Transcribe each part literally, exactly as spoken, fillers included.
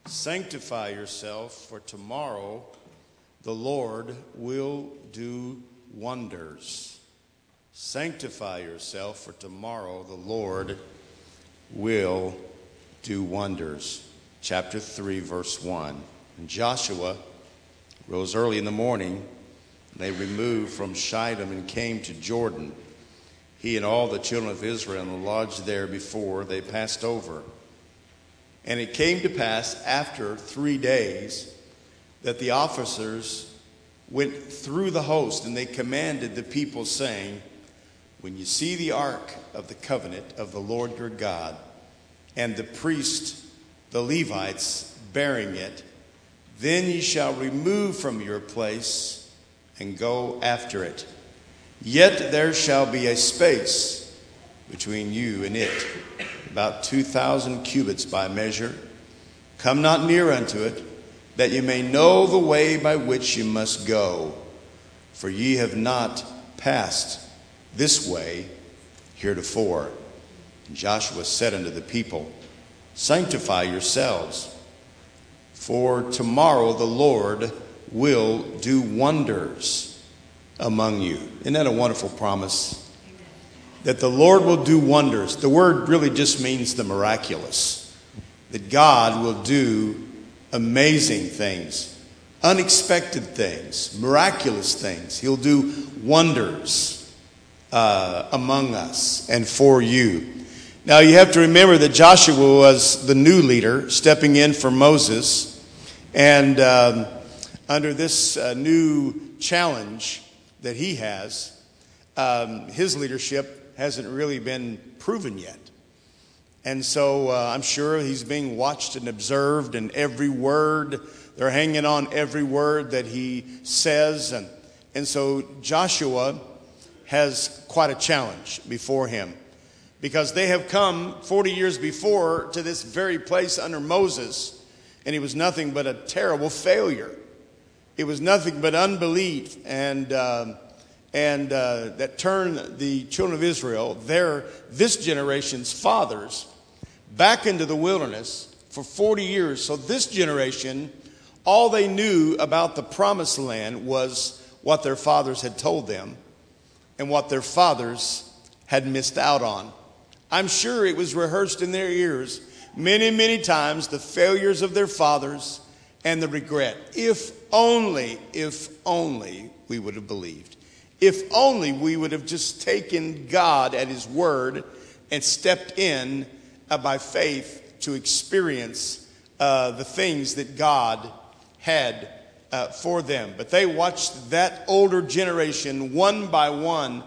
Sanctify yourself, for tomorrow the Lord will do wonders. Sanctify yourself, for tomorrow the Lord will do wonders. Chapter three, verse one. And Joshua rose early in the morning, and they removed from Shittim and came to Jordan. He and all the children of Israel lodged there before they passed over. And it came to pass after three days that the officers went through the host, and they commanded the people, saying, when you see the ark of the covenant of the Lord your God, and the priests, the Levites, bearing it, then ye shall remove from your place and go after it. Yet there shall be a space between you and it, about two thousand cubits by measure. Come not near unto it, that ye may know the way by which ye must go. For ye have not passed this way heretofore. And Joshua said unto the people, sanctify yourselves, for tomorrow the Lord will do wonders among you. Isn't that a wonderful promise? That the Lord will do wonders. The word really just means the miraculous. That God will do amazing things, unexpected things, miraculous things. He'll do wonders uh, among us and for you. Now you have to remember that Joshua was the new leader stepping in for Moses. And um, under this uh, new challenge that he has, um, his leadership hasn't really been proven yet. And so uh, I'm sure he's being watched and observed, and every word, they're hanging on every word that he says. And, and so Joshua has quite a challenge before him, because they have come forty years before to this very place under Moses, and it was nothing but a terrible failure. It was nothing but unbelief and um, and uh, that turned the children of Israel, their this generation's fathers, back into the wilderness for forty years. So this generation, all they knew about the promised land was what their fathers had told them and what their fathers had missed out on. I'm sure it was rehearsed in their ears many, many times, the failures of their fathers and the regret. If only, if only we would have believed. If only we would have just taken God at his word and stepped in uh, by faith to experience uh, the things that God had uh, for them. But they watched that older generation one by one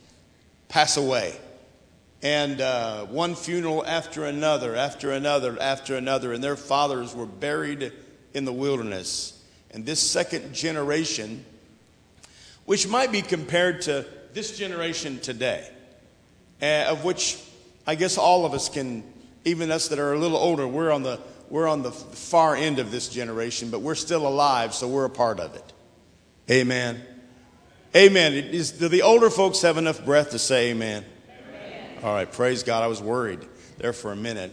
pass away. And uh, one funeral after another, after another, after another. And their fathers were buried in the wilderness. And this second generation, which might be compared to this generation today, uh, of which I guess all of us can, even us that are a little older, we're on the we're on the far end of this generation, but we're still alive, so we're a part of it. Amen. Amen. It is, do the older folks have enough breath to say amen? Amen. All right, praise God. I was worried there for a minute.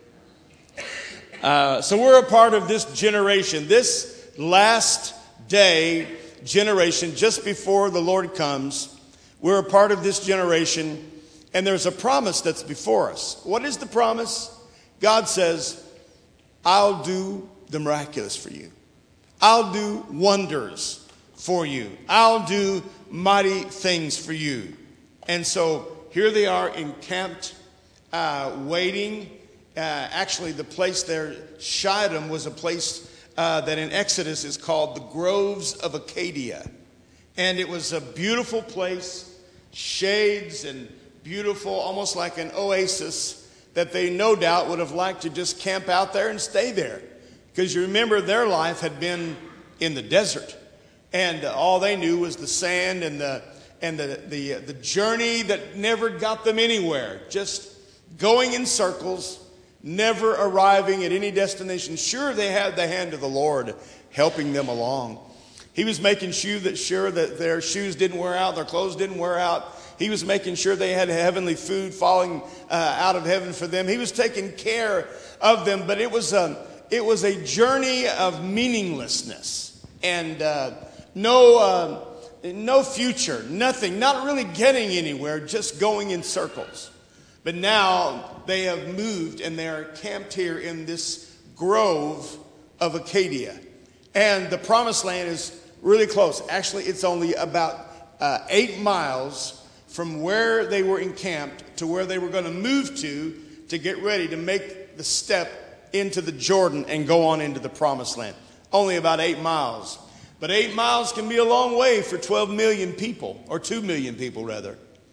Uh, so we're a part of this generation, this last day generation, just before the Lord comes. We're a part of this generation, and there's a promise that's before us. What is the promise? God says, I'll do the miraculous for you. I'll do wonders for you. I'll do mighty things for you. And so here they are encamped, uh, waiting. Uh, actually, the place there, Shittim, was a place Uh, that in Exodus is called the Groves of Acadia. And it was a beautiful place, shades and beautiful, almost like an oasis, that they no doubt would have liked to just camp out there and stay there. Because you remember their life had been in the desert. And uh, all they knew was the sand and the and the, the, uh, the journey that never got them anywhere. Just going in circles, never arriving at any destination. Sure, they had the hand of the Lord helping them along. He was making sure that, sure that their shoes didn't wear out, their clothes didn't wear out. He was making sure they had heavenly food falling uh, out of heaven for them. He was taking care of them, but it was a, it was a journey of meaninglessness and uh, no, uh, no future, nothing, not really getting anywhere, just going in circles. But now they have moved and they are camped here in this grove of Acadia. And the promised land is really close. Actually, it's only about uh, eight miles from where they were encamped to where they were going to move to to get ready to make the step into the Jordan and go on into the promised land. Only about eight miles. But eight miles can be a long way for twelve million people, or two million people rather.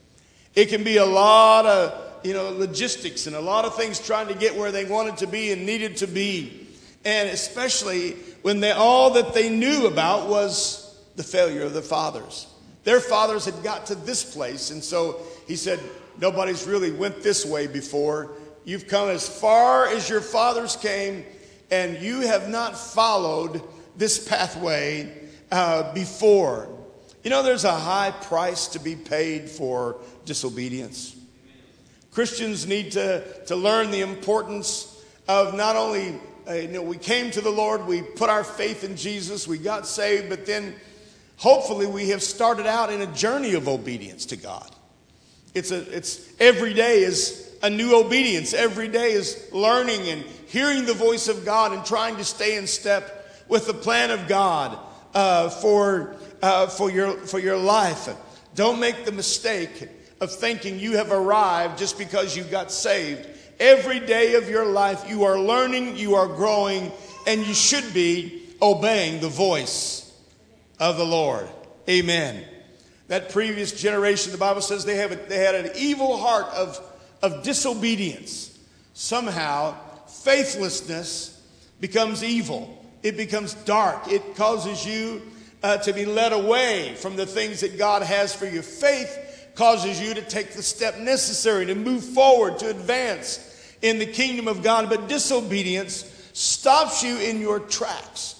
It can be a lot of, you know, logistics and a lot of things trying to get where they wanted to be and needed to be. And especially when they, all that they knew about was the failure of their fathers. Their fathers had got to this place. And so he said, nobody's really went this way before. You've come as far as your fathers came, and you have not followed this pathway uh, before. You know, there's a high price to be paid for disobedience. Christians need to, to learn the importance of not only, uh, you know, we came to the Lord, we put our faith in Jesus, we got saved, but then hopefully we have started out in a journey of obedience to God. It's a, it's every day is a new obedience. Every day is learning and hearing the voice of God and trying to stay in step with the plan of God uh, for uh, for your for your life. Don't make the mistake of thinking you have arrived just because you got saved. Every day of your life you are learning, you are growing, and you should be obeying the voice of the Lord. Amen. That previous generation, the Bible says they have a, they had an evil heart of, of disobedience. Somehow, faithlessness becomes evil. It becomes dark. It causes you uh, to be led away from the things that God has for you. Faith causes you to take the step necessary to move forward, to advance in the kingdom of God. But disobedience stops you in your tracks.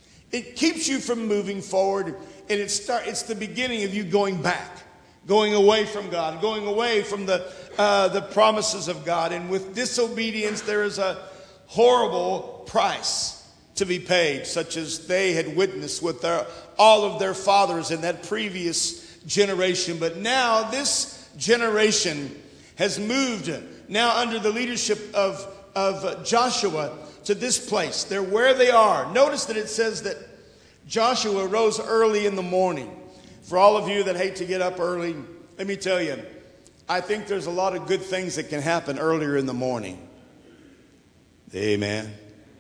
It keeps you from moving forward, and it start, it's the beginning of you going back, going away from God, going away from the, uh, the promises of God. And with disobedience, there is a horrible price to be paid, such as they had witnessed with their, all of their fathers in that previous generation. But now this generation has moved, now under the leadership of, of Joshua, to this place. They're where they are. Notice that it says that Joshua rose early in the morning. For all of you that hate to get up early, let me tell you, I think there's a lot of good things that can happen earlier in the morning. Amen.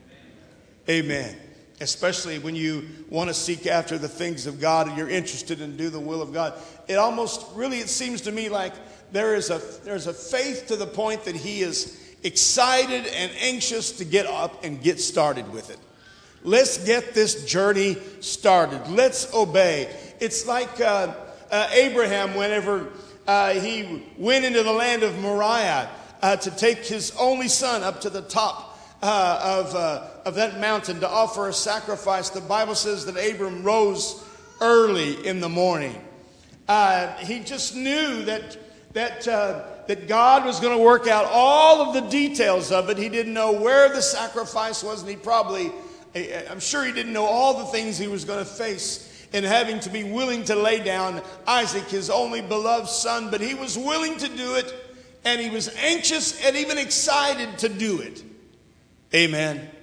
Amen. Especially when you want to seek after the things of God and you're interested in do the will of God. It almost really, it seems to me like there is a there's a faith to the point that he is excited and anxious to get up and get started with it. Let's get this journey started. Let's obey. It's like uh, uh, Abraham whenever uh, he went into the land of Moriah uh, to take his only son up to the top uh, of, uh, of that mountain to offer a sacrifice. The Bible says that Abram rose early in the morning. Uh, he just knew that that uh, that God was going to work out all of the details of it. He didn't know where the sacrifice was, and he probably, I'm sure he didn't know all the things he was going to face in having to be willing to lay down Isaac, his only beloved son. But he was willing to do it, and he was anxious and even excited to do it. Amen. Amen.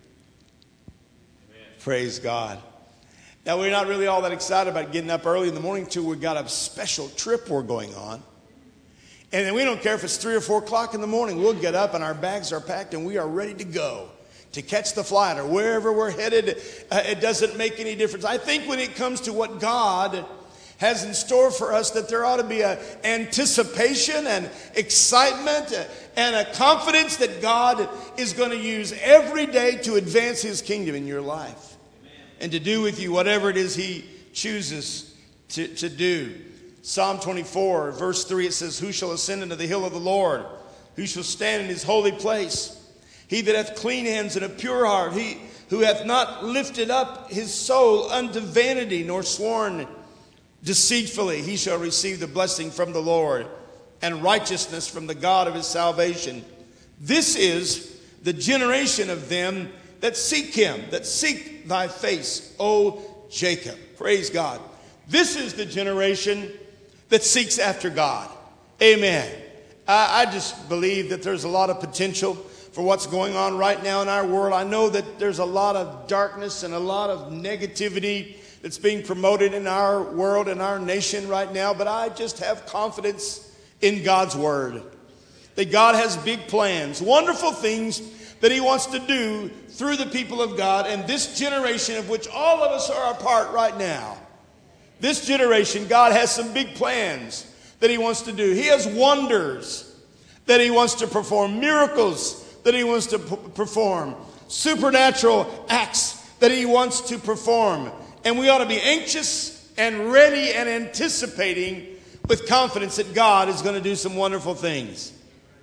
Praise God. Now, we're not really all that excited about getting up early in the morning till we've got a special trip we're going on. And then we don't care if it's three or four o'clock in the morning. We'll get up and our bags are packed and we are ready to go to catch the flight or wherever we're headed. Uh, it doesn't make any difference. I think when it comes to what God has in store for us, that there ought to be an anticipation and excitement and a confidence that God is going to use every day to advance his kingdom in your life. Amen. And to do with you whatever it is he chooses to, to do. Psalm twenty-four, verse three, it says, "Who shall ascend into the hill of the Lord? Who shall stand in his holy place? He that hath clean hands and a pure heart, he who hath not lifted up his soul unto vanity, nor sworn deceitfully, he shall receive the blessing from the Lord and righteousness from the God of his salvation. This is the generation of them that seek him, that seek thy face, O Jacob. Praise God. This is the generation that seeks after God. Amen. I, I just believe that there's a lot of potential for what's going on right now in our world. I know that there's a lot of darkness and a lot of negativity that's being promoted in our world, in our nation right now, but I just have confidence in God's word. That God has big plans, wonderful things that he wants to do through the people of God and this generation of which all of us are a part right now. This generation, God has some big plans that he wants to do. He has wonders that he wants to perform, miracles that he wants to p- perform, supernatural acts that he wants to perform. And we ought to be anxious and ready and anticipating with confidence that God is going to do some wonderful things.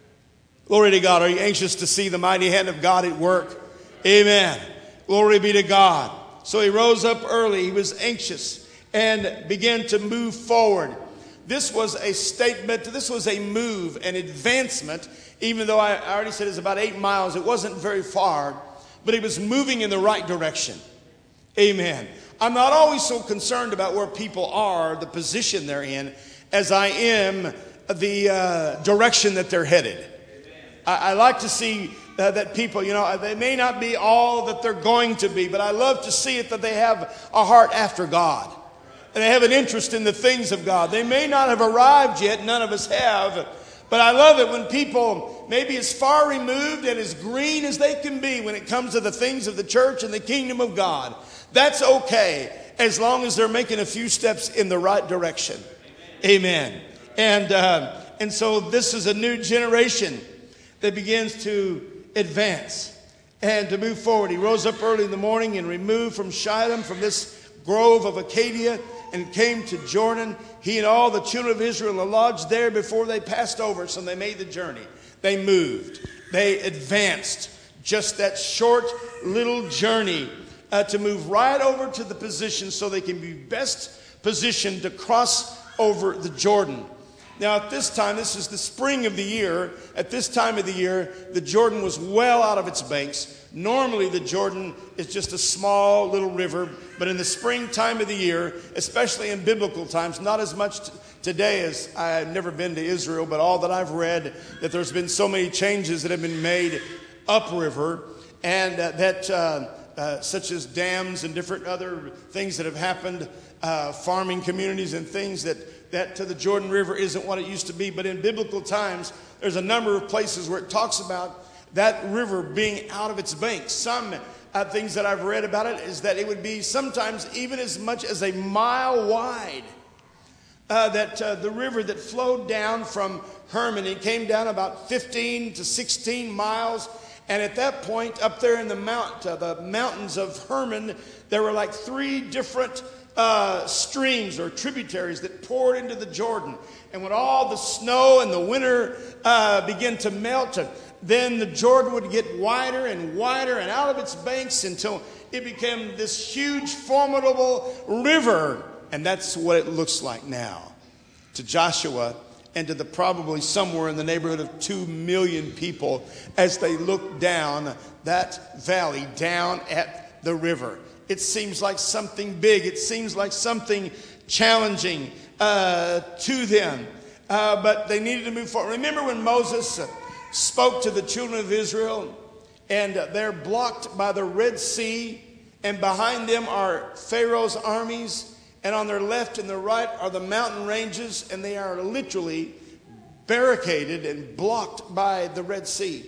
Glory to God. Are you anxious to see the mighty hand of God at work? Amen. Glory be to God. So he rose up early. He was anxious and began to move forward. This was a statement. This was a move, an advancement. Even though I already said it's about eight miles, it wasn't very far. But he was moving in the right direction. Amen. I'm not always so concerned about where people are, the position they're in, as I am the uh, direction that they're headed. I, I like to see uh, that people, you know, they may not be all that they're going to be, but I love to see it that they have a heart after God. And they have an interest in the things of God. They may not have arrived yet, none of us have, but I love it when people maybe as far removed and as green as they can be when it comes to the things of the church and the kingdom of God. That's okay, as long as they're making a few steps in the right direction. Amen. Amen. And uh, and so this is a new generation that begins to advance and to move forward. He rose up early in the morning and removed from Shittim, from this grove of Acacia, and came to Jordan. He and all the children of Israel lodged there before they passed over. So they made the journey. They moved. They advanced. Just that short little journey uh, to move right over to the position so they can be best positioned to cross over the Jordan. Now at this time, this is the spring of the year. At this time of the year, the Jordan was well out of its banks. Normally the Jordan is just a small little river, but in the springtime of the year, especially in biblical times, not as much t- today as I've never been to Israel, but all that I've read, that there's been so many changes that have been made upriver, and uh, that uh, uh, such as dams and different other things that have happened, uh, farming communities and things that, that to the Jordan River isn't what it used to be. But in biblical times, there's a number of places where it talks about that river being out of its banks. Some uh, things that I've read about it is that it would be sometimes even as much as a mile wide. Uh, that uh, the river that flowed down from Hermon, it came down about fifteen to sixteen miles. And at that point, up there in the mount, uh, the mountains of Hermon, there were like three different uh, streams or tributaries that poured into the Jordan. And when all the snow and the winter uh, began to melt, then the Jordan would get wider and wider and out of its banks until it became this huge, formidable river. And that's what it looks like now to Joshua and to the probably somewhere in the neighborhood of two million people as they look down that valley, down at the river. It seems like something big. It seems like something challenging uh, to them. Uh, but they needed to move forward. Remember when Moses uh, spoke to the children of Israel, and uh, they're blocked by the Red Sea, and behind them are Pharaoh's armies, and on their left and their right are the mountain ranges, and they are literally barricaded and blocked by the Red Sea.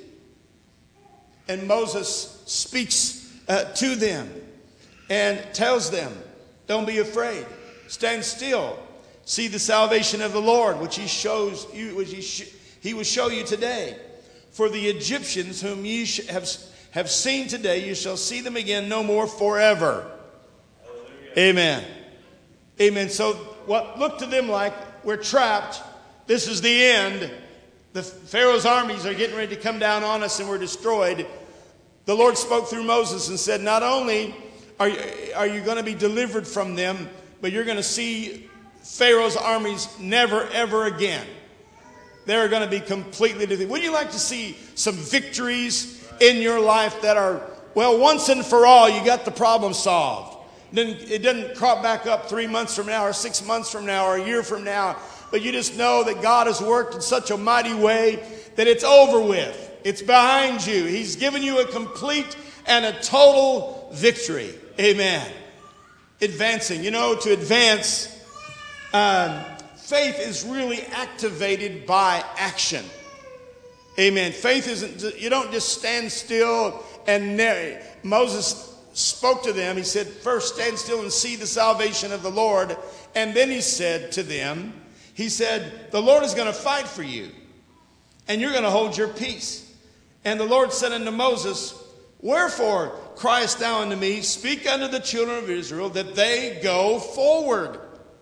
And Moses speaks uh, to them and tells them, don't be afraid. Stand still. See the salvation of the Lord, which he shows you, which he, sh- he will show you today. For the Egyptians whom ye sh- have, have seen today, you shall see them again no more forever. Hallelujah. Amen. Amen. So what looked to them like we're trapped, this is the end. The Pharaoh's armies are getting ready to come down on us and we're destroyed. The Lord spoke through Moses and said, not only are you, are you going to be delivered from them, but you're going to see Pharaoh's armies never, ever again. They're going to be completely defeated. Would you like to see some victories in your life that are well, once and for all, you got the problem solved. Then it doesn't crop back up three months from now or six months from now or a year from now. But you just know that God has worked in such a mighty way that it's over with. It's behind you. He's given you a complete and a total victory. Amen. Advancing. You know, to advance, um, faith is really activated by action. Amen. Faith isn't, you don't just stand still and narrate. Moses spoke to them. He said, first stand still and see the salvation of the Lord. And then he said to them, he said, the Lord is going to fight for you, and you're going to hold your peace. And the Lord said unto Moses, wherefore criest thou unto me? Speak unto the children of Israel that they go forward.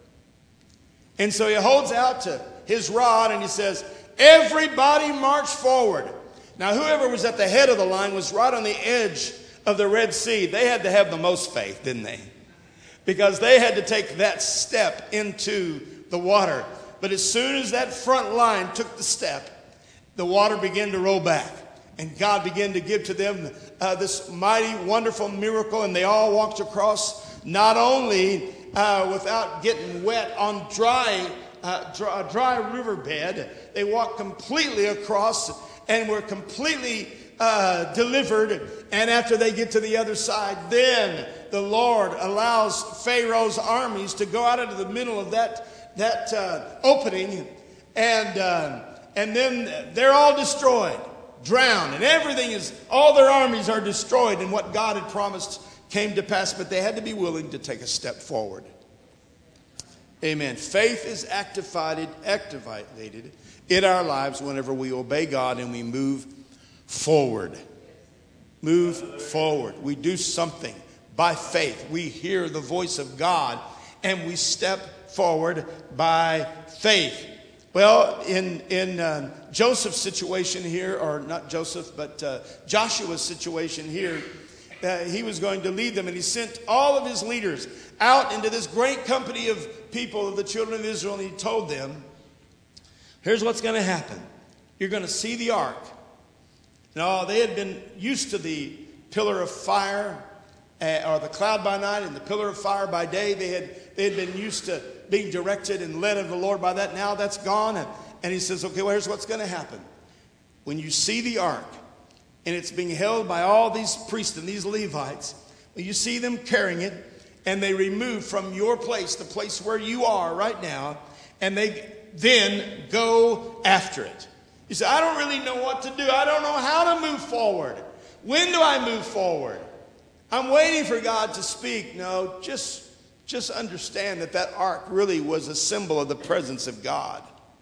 And so he holds out to his rod and he says, everybody march forward. Now, whoever was at the head of the line was right on the edge of the Red Sea. They had to have the most faith, didn't they? Because they had to take that step into the water. But as soon as that front line took the step, the water began to roll back. And God began to give to them uh, this mighty, wonderful miracle. And they all walked across, not only uh, without getting wet on dry, uh, dry, dry riverbed, they walked completely across and were completely uh, delivered. And after they get to the other side, then the Lord allows Pharaoh's armies to go out into the middle of that that uh, opening, and uh, and then they're all destroyed, drowned, and everything is, all their armies are destroyed, and what God had promised came to pass, but they had to be willing to take a step forward. Amen. Faith is activated, activated in our lives whenever we obey God and we move forward. Move forward. We do something by faith. We hear the voice of God and we step forward by faith. Well, in in uh, Joseph's situation here, or not Joseph, but uh, Joshua's situation here, uh, he was going to lead them, and he sent all of his leaders out into this great company of people, of the children of Israel, and he told them, here's what's going to happen. You're going to see the ark. Now, they had been used to the pillar of fire, uh, or the cloud by night and the pillar of fire by day. They had they had been used to being directed and led of the Lord by that. Now that's gone. And, and he says, okay, well, here's what's going to happen. When you see the ark, and it's being held by all these priests and these Levites, when you see them carrying it, and they remove from your place, the place where you are right now, and they then go after it. You say, I don't really know what to do. I don't know how to move forward. When do I move forward? I'm waiting for God to speak. No, just, just understand that that ark really was a symbol of the presence of God.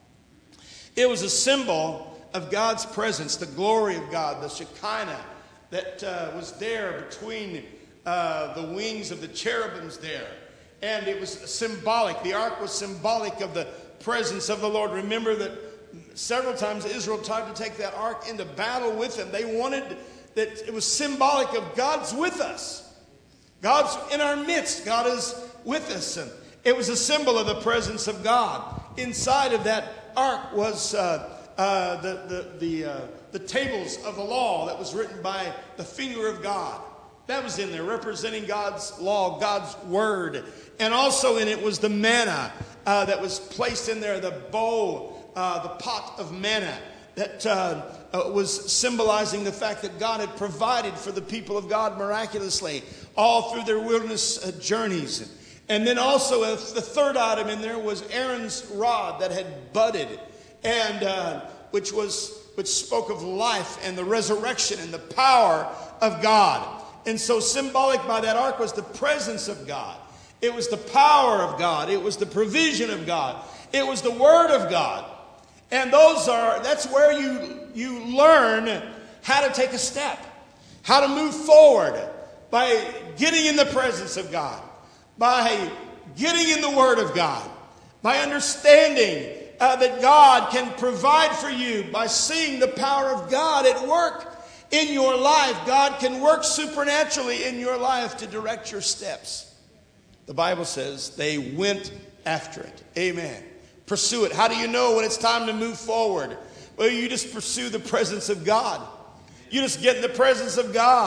It was a symbol of God's presence, the glory of God, the Shekinah that uh, was there between uh, the wings of the cherubims there. And it was symbolic. The ark was symbolic of the presence of the Lord. Remember that several times Israel tried to take that ark into battle with them. They wanted that it was symbolic of God's with us. God's in our midst. God is with us. And it was a symbol of the presence of God. Inside of that ark was uh, uh, the, the, the, uh, the tables of the law that was written by the finger of God. That was in there, representing God's law, God's word. And also in it was the manna uh, that was placed in there, the bowl, uh, the pot of manna that uh, uh, was symbolizing the fact that God had provided for the people of God miraculously all through their wilderness uh, journeys. And then also uh, the third item in there was Aaron's rod that had budded, and uh, which was which spoke of life and the resurrection and the power of God. And so symbolic by that ark was the presence of God. It was the power of God. It was the provision of God. It was the word of God. And those are, that's where you, you learn how to take a step, how to move forward by getting in the presence of God, by getting in the word of God, by understanding uh, that God can provide for you, by seeing the power of God at work in your life. God can work supernaturally in your life to direct your steps. The Bible says they went after it. Amen. Pursue it. How do you know when it's time to move forward? Well, you just pursue the presence of God. You just get in the presence of God.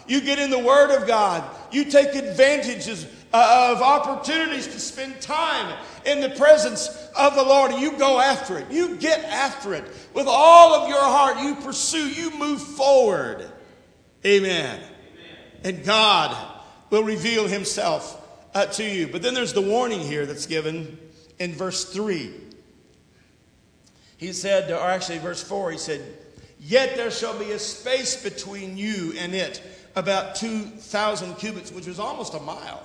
You get in the Word of God. You take advantages of opportunities to spend time in the presence of the Lord. And you go after it. You get after it. With all of your heart, you pursue. You move forward. Amen. Amen. And God will reveal himself uh, to you. But then there's the warning here that's given in verse three. He said, or actually verse four, he said, yet there shall be a space between you and it, about two thousand cubits, which was almost a mile.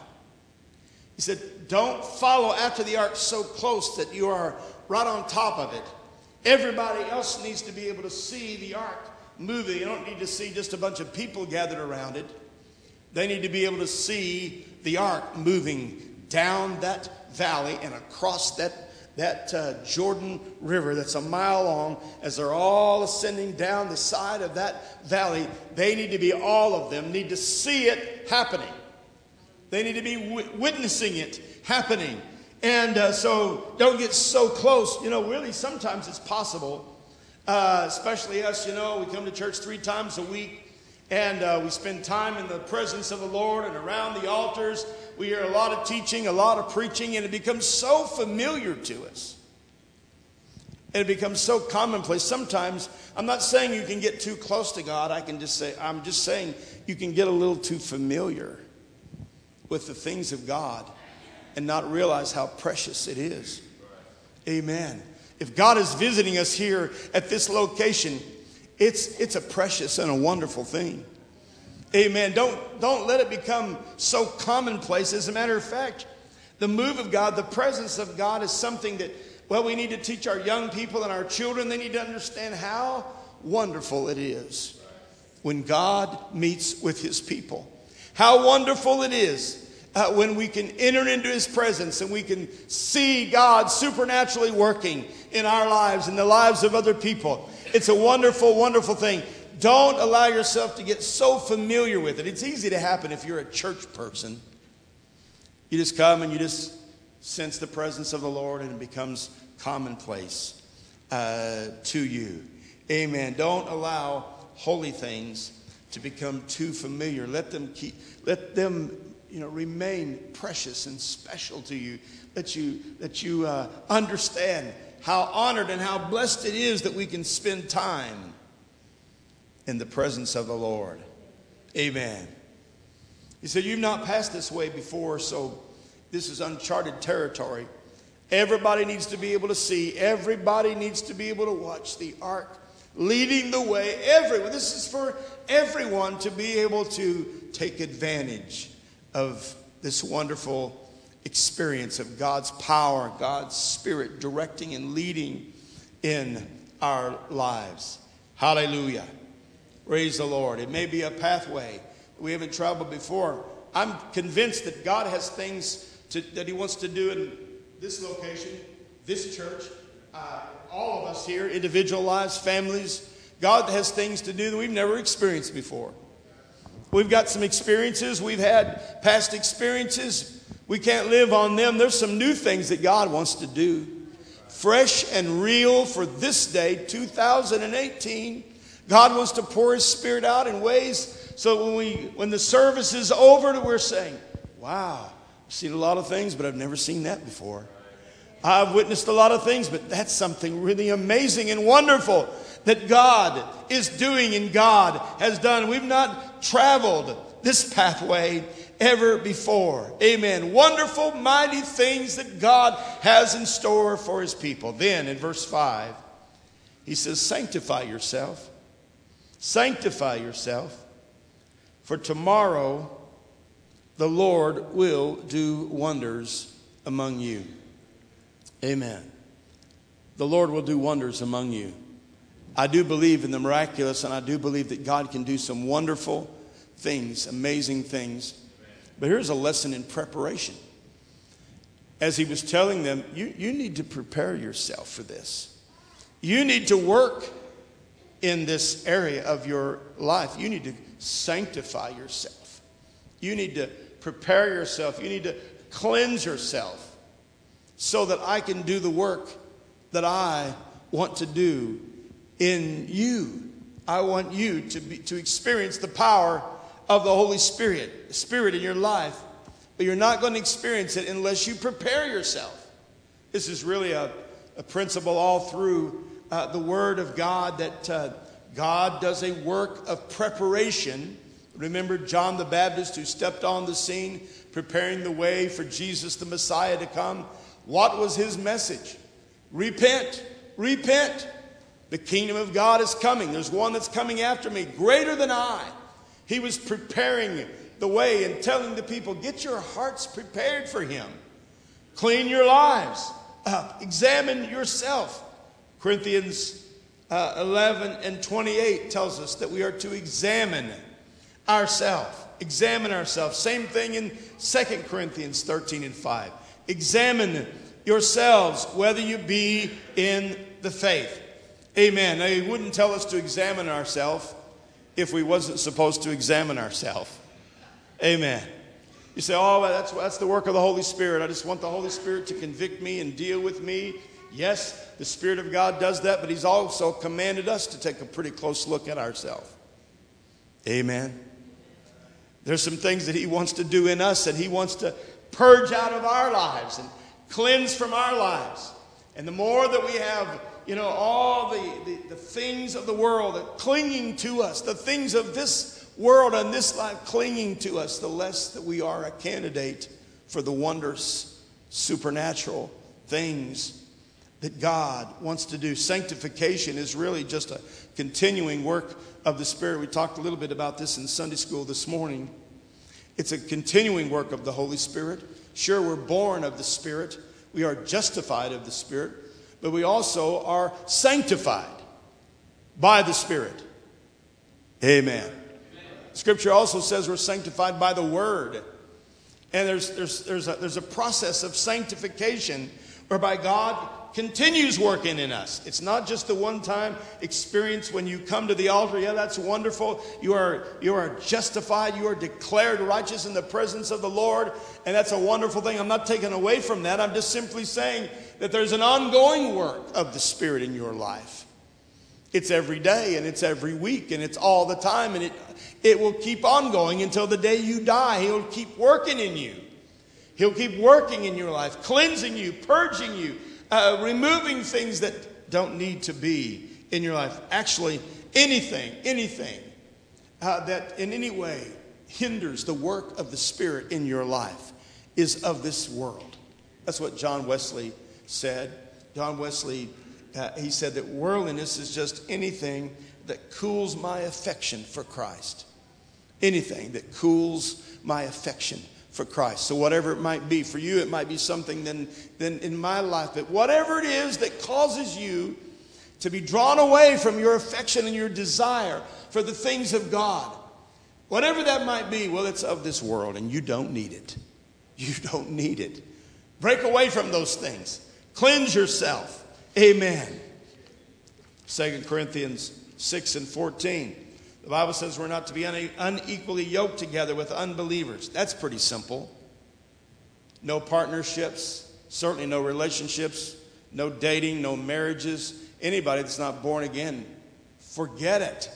He said, don't follow after the ark so close that you are right on top of it. Everybody else needs to be able to see the ark moving. You don't need to see just a bunch of people gathered around it. They need to be able to see the ark moving down that valley and across that That uh, Jordan River that's a mile long. As they're all ascending down the side of that valley, they need to be, all of them need to see it happening. They need to be w- witnessing it happening. And uh, so don't get so close. You know, really sometimes it's possible, uh, especially us, you know, we come to church three times a week. And uh, we spend time in the presence of the Lord and around the altars. We hear a lot of teaching, a lot of preaching, and it becomes so familiar to us. And it becomes so commonplace. Sometimes, I'm not saying you can get too close to God. I can just say, I'm just saying you can get a little too familiar with the things of God and not realize how precious it is. Amen. If God is visiting us here at this location, It's it's a precious and a wonderful thing. Amen. Don't, don't let it become so commonplace. As a matter of fact, the move of God, the presence of God is something that, well, we need to teach our young people and our children. They need to understand how wonderful it is when God meets with his people. How wonderful it is uh, when we can enter into his presence and we can see God supernaturally working in our lives and the lives of other people. It's a wonderful, wonderful thing. Don't allow yourself to get so familiar with it. It's easy to happen if you're a church person. You just come and you just sense the presence of the Lord and it becomes commonplace uh, to you. Amen. Don't allow holy things to become too familiar. Let them keep, let them, you know, remain precious and special to you. That you, that you uh, understand how honored and how blessed it is that we can spend time in the presence of the Lord. Amen. He said, you've not passed this way before, so this is uncharted territory. Everybody needs to be able to see. Everybody needs to be able to watch the ark leading the way. Everyone. This is for everyone to be able to take advantage of this wonderful experience of God's power, God's Spirit directing and leading in our lives. Hallelujah. Praise the Lord. It may be a pathway we haven't traveled before. I'm convinced that God has things to, that he wants to do in this location, this church, uh, all of us here, individual lives, families. God has things to do that we've never experienced before. We've got some experiences. We've had past experiences. We can't live on them. There's some new things that God wants to do. Fresh and real for this day, two thousand eighteen. God wants to pour his Spirit out in ways so when we when the service is over, we're saying, wow, I've seen a lot of things, but I've never seen that before. I've witnessed a lot of things, but that's something really amazing and wonderful that God is doing and God has done. We've not traveled this pathway ever before. Amen. Wonderful, mighty things that God has in store for his people. Then in verse five, he says, sanctify yourself. Sanctify yourself. For tomorrow the Lord will do wonders among you. Amen. The Lord will do wonders among you. I do believe in the miraculous, and I do believe that God can do some wonderful things, amazing things. But here's a lesson in preparation. As he was telling them, you, you need to prepare yourself for this. You need to work in this area of your life. You need to sanctify yourself. You need to prepare yourself. You need to cleanse yourself so that I can do the work that I want to do in you. I want you to be, to experience the power of the Holy Spirit, Spirit in your life, but you're not going to experience it unless you prepare yourself. This is really a, a principle all through uh, the Word of God, that uh, God does a work of preparation. Remember John the Baptist, who stepped on the scene, preparing the way for Jesus the Messiah to come. What was his message? Repent, repent. The kingdom of God is coming. There's one that's coming after me, greater than I. He was preparing the way and telling the people, get your hearts prepared for him. Clean your lives up. Examine yourself. Corinthians uh, eleven and twenty-eight tells us that we are to examine ourselves. Examine ourselves. Same thing in Second Corinthians thirteen and five. Examine yourselves whether you be in the faith. Amen. Now, he wouldn't tell us to examine ourselves if we wasn't supposed to examine ourselves. Amen. You say, oh, that's, that's the work of the Holy Spirit. I just want the Holy Spirit to convict me and deal with me. Yes, the Spirit of God does that, but he's also commanded us to take a pretty close look at ourselves. Amen. There's some things that he wants to do in us, and he wants to purge out of our lives and cleanse from our lives. And the more that we have, you know, all the, the, the things of the world that clinging to us, the things of this world and this life clinging to us, the less that we are a candidate for the wondrous, supernatural things that God wants to do. Sanctification is really just a continuing work of the Spirit. We talked a little bit about this in Sunday school this morning. It's a continuing work of the Holy Spirit. Sure, we're born of the Spirit. We are justified of the Spirit. But we also are sanctified by the Spirit. Amen. Scripture also says we're sanctified by the Word. And there's, there's, there's, a, there's a process of sanctification whereby God continues working in us. It's not just the one-time experience when you come to the altar. Yeah, that's wonderful. You are, you are justified. You are declared righteous in the presence of the Lord. And that's a wonderful thing. I'm not taking away from that. I'm just simply saying that there's an ongoing work of the Spirit in your life. It's every day, and it's every week, and it's all the time, and it, it will keep on going until the day you die. He'll keep working in you. He'll keep working in your life, cleansing you, purging you, uh, removing things that don't need to be in your life. Actually, anything, anything uh, that in any way hinders the work of the Spirit in your life is of this world. That's what John Wesley said. John Wesley Uh, he said that worldliness is just anything that cools my affection for Christ. Anything that cools my affection for Christ. So whatever it might be, for you it might be something then, then in my life. But whatever it is that causes you to be drawn away from your affection and your desire for the things of God, whatever that might be, well, it's of this world and you don't need it. You don't need it. Break away from those things. Cleanse yourself. Amen. Second Corinthians six and fourteen. The Bible says we're not to be une- unequally yoked together with unbelievers. That's pretty simple. No partnerships, certainly no relationships, no dating, no marriages. Anybody that's not born again, forget it.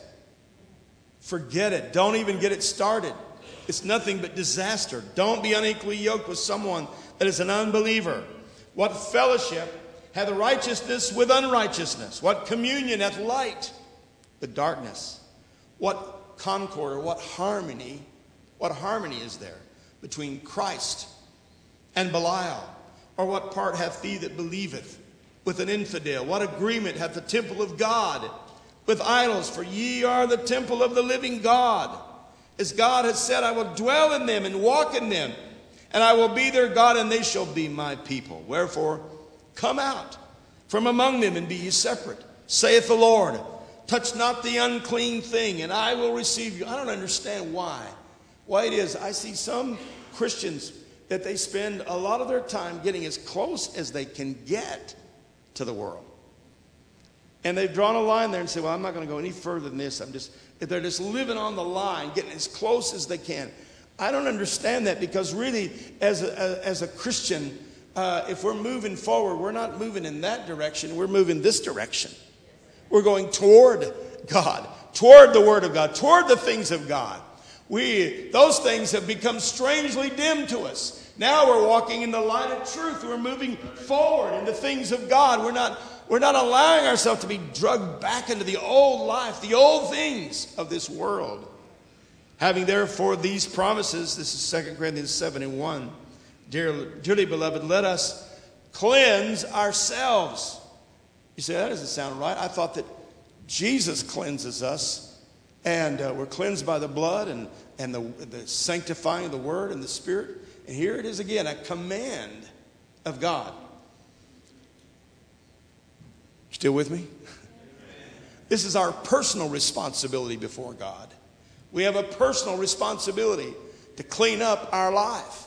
Forget it. Don't even get it started. It's nothing but disaster. Don't be unequally yoked with someone that is an unbeliever. What fellowship hath righteousness with unrighteousness? What communion hath light with darkness? What concord or what harmony, what harmony is there between Christ and Belial? Or what part hath thee that believeth with an infidel? What agreement hath the temple of God with idols? For ye are the temple of the living God. As God has said, I will dwell in them and walk in them, and I will be their God, and they shall be my people. Wherefore, come out from among them and be ye separate, saith the Lord. Touch not the unclean thing, and I will receive you. I don't understand why. Why it is. I see some Christians that they spend a lot of their time getting as close as they can get to the world. And they've drawn a line there and say, well, I'm not going to go any further than this. I'm just, they're just living on the line, getting as close as they can. I don't understand that, because really, as a, as a Christian, Uh, if we're moving forward, we're not moving in that direction. We're moving this direction. We're going toward God, toward the Word of God, toward the things of God. We, those things have become strangely dim to us. Now we're walking in the light of truth. We're moving forward in the things of God. We're not, we're not allowing ourselves to be drugged back into the old life, the old things of this world. Having therefore these promises, this is Second Corinthians seven and one. Dear, dearly beloved, let us cleanse ourselves. You say, that doesn't sound right. I thought that Jesus cleanses us, and uh, we're cleansed by the blood and, and the, the sanctifying of the Word and the Spirit. And here it is again, a command of God. Still with me? This is our personal responsibility before God. We have a personal responsibility to clean up our life.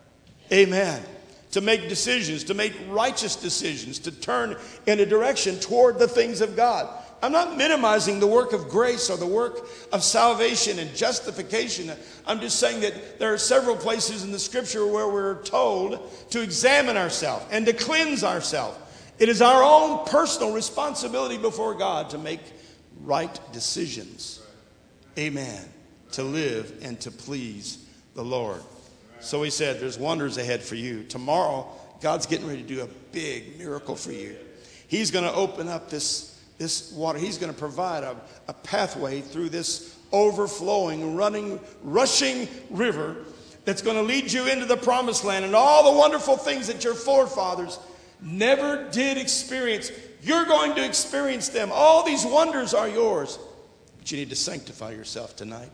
Amen. To make decisions, to make righteous decisions, to turn in a direction toward the things of God. I'm not minimizing the work of grace or the work of salvation and justification. I'm just saying that there are several places in the Scripture where we're told to examine ourselves and to cleanse ourselves. It is our own personal responsibility before God to make right decisions. Amen. To live and to please the Lord. So he said, there's wonders ahead for you. Tomorrow, God's getting ready to do a big miracle for you. He's going to open up this, this water. He's going to provide a, a pathway through this overflowing, running, rushing river that's going to lead you into the promised land and all the wonderful things that your forefathers never did experience. You're going to experience them. All these wonders are yours. But you need to sanctify yourself tonight.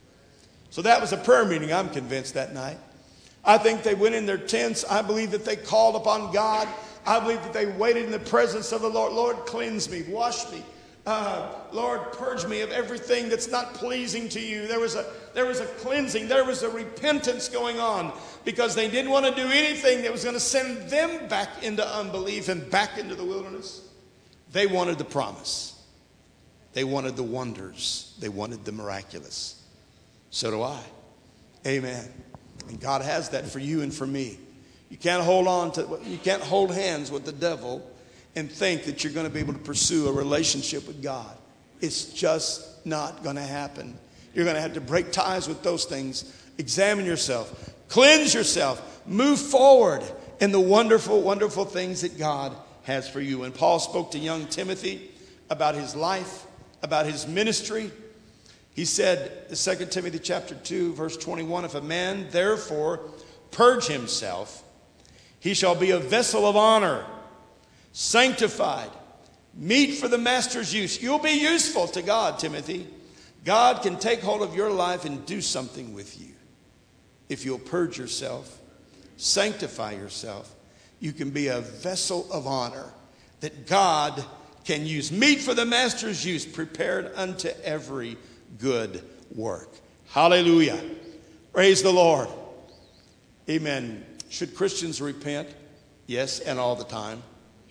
So that was a prayer meeting, I'm convinced, that night. I think they went in their tents. I believe that they called upon God. I believe that they waited in the presence of the Lord. Lord, cleanse me, wash me. Uh, Lord, purge me of everything that's not pleasing to you. There was a there was a cleansing. There was a repentance going on because they didn't want to do anything that was going to send them back into unbelief and back into the wilderness. They wanted the promise. They wanted the wonders. They wanted the miraculous. So do I. Amen. And God has that for you and for me. You can't hold on to, you can't hold hands with the devil and think that you're going to be able to pursue a relationship with God. It's just not going to happen. You're going to have to break ties with those things. Examine yourself. Cleanse yourself. Move forward in the wonderful, wonderful things that God has for you. And Paul spoke to young Timothy about his life, about his ministry. He said, Second Timothy chapter two, verse twenty-one, if a man therefore purge himself, he shall be a vessel of honor, sanctified, meet for the master's use. You'll be useful to God, Timothy. God can take hold of your life and do something with you. If you'll purge yourself, sanctify yourself, you can be a vessel of honor that God can use. Meet for the master's use, prepared unto every good work. Hallelujah. Praise the Lord. Amen. Should Christians repent? Yes, and all the time.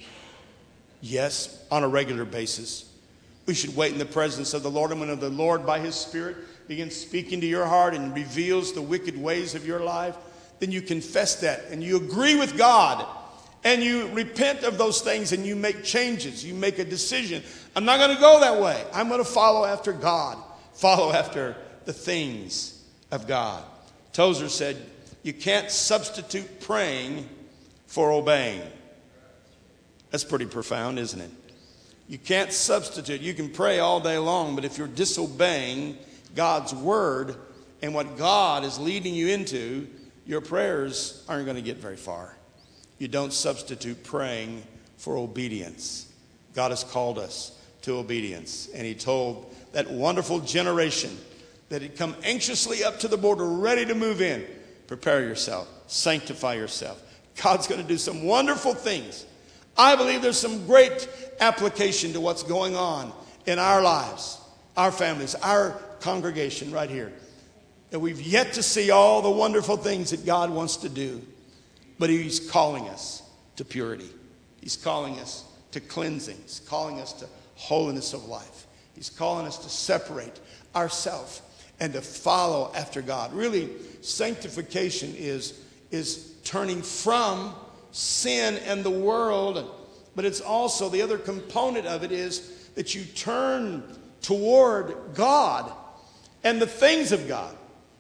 Yes, on a regular basis. We should wait in the presence of the Lord. And when the Lord, by His Spirit, begins speaking to your heart and reveals the wicked ways of your life, then you confess that and you agree with God and you repent of those things and you make changes. You make a decision. I'm not going to go that way. I'm going to follow after God. Follow after the things of God. Tozer said, you can't substitute praying for obeying. That's pretty profound, isn't it? You can't substitute. You can pray all day long, but if you're disobeying God's word and what God is leading you into, your prayers aren't going to get very far. You don't substitute praying for obedience. God has called us to obedience. And He told that wonderful generation that had come anxiously up to the border, ready to move in. Prepare yourself. Sanctify yourself. God's going to do some wonderful things. I believe there's some great application to what's going on in our lives, our families, our congregation right here. That we've yet to see all the wonderful things that God wants to do. But He's calling us to purity. He's calling us to cleansing. He's calling us to holiness of life. He's calling us to separate ourselves and to follow after God. Really, sanctification is, is turning from sin and the world, but it's also, the other component of it is that you turn toward God and the things of God.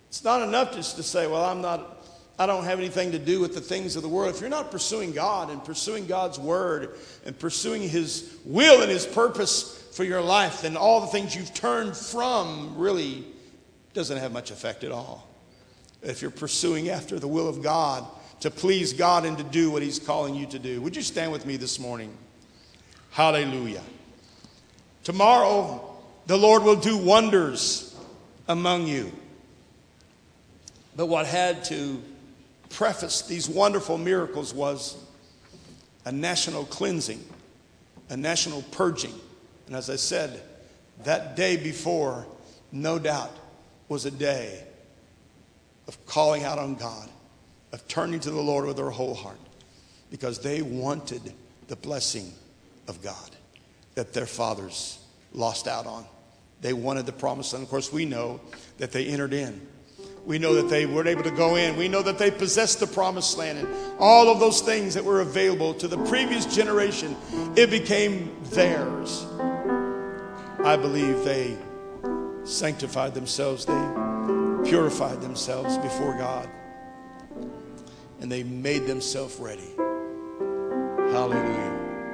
It's not enough just to say, well, I'm not, I don't have anything to do with the things of the world. If you're not pursuing God and pursuing God's word and pursuing his will and his purpose for your life, then all the things you've turned from really doesn't have much effect at all. If you're pursuing after the will of God, to please God and to do what he's calling you to do. Would you stand with me this morning? Hallelujah. Tomorrow, the Lord will do wonders among you. But what had to preface these wonderful miracles was a national cleansing, a national purging. And as I said, that day before, no doubt, was a day of calling out on God, of turning to the Lord with their whole heart, because they wanted the blessing of God that their fathers lost out on. They wanted the promised land. Of course, we know that they entered in. We know that they were able to go in. We know that they possessed the promised land, and all of those things that were available to the previous generation, it became theirs. I believe they sanctified themselves. They purified themselves before God, and they made themselves ready. Hallelujah.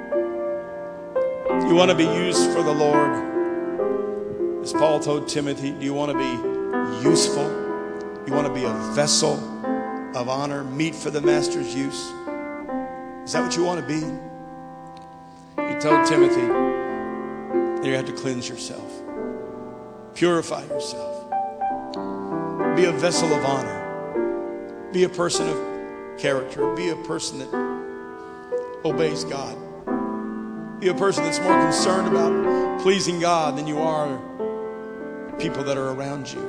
You want to be used for the Lord. As Paul told Timothy, do you want to be useful? You want to be a vessel of honor, meet for the master's use? Is that what you want to be? He told Timothy, you have to cleanse yourself. Purify yourself. Be a vessel of honor. Be a person of character. Be a person that obeys God. Be a person that's more concerned about pleasing God than you are people that are around you.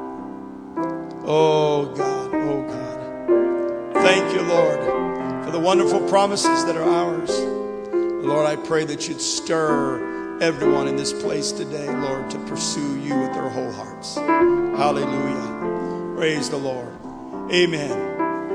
Oh God, oh God. Thank you, Lord, for the wonderful promises that are ours. Lord, I pray that you'd stir everyone in this place today, Lord, to pursue you with their whole hearts. Hallelujah. Praise the Lord. Amen.